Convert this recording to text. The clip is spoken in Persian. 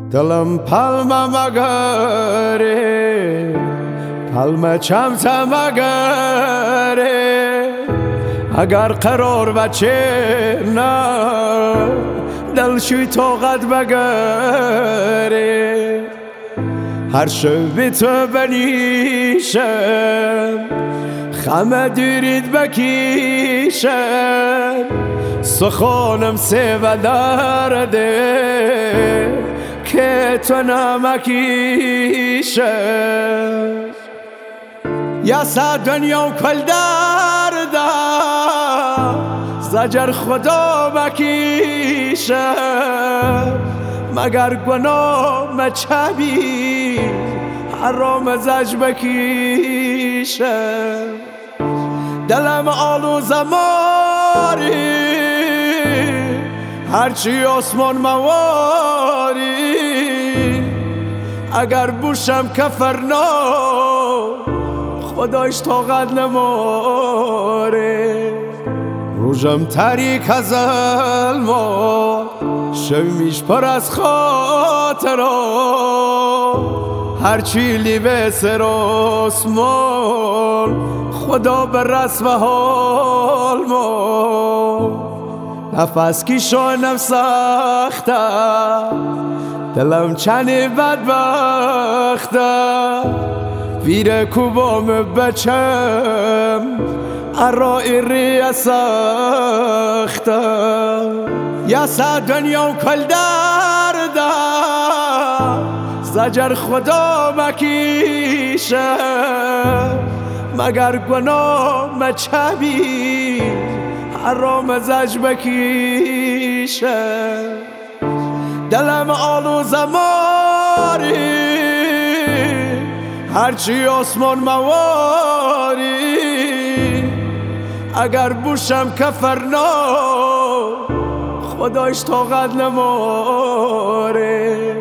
دلم پلمه مگره پلمه چمته مگره اگر قرار بچه نه دلشوی طاقت بگره هر شب تو بنیشم خمه دیرید بکیشم سخانم سیو درده که تو نمکیشم یا سا دنیا کل درده زجر خدا مکیشم مگر گناه مچبی حرام زج بکیشم دلم آلو زماری هرچی آسمان مواری اگر بوشم کفرنا خدایش طاقت نماره روزم تاریک از علما شمیش پر از خاطرات هرچی لیبه سر آسمان خدا به رسم حال ما نفس کی شانم سخته دلم چنی بدبخته ویره کوبام بچم ارائه ری سخته یا سا دنیا کل درده زجر خدا مکیشم مگر گناه مچبی حرام زج بکیشم دلم آلو زماری هرچی آسمان مواری اگر بوشم کفرنا خدایش طاقت نماره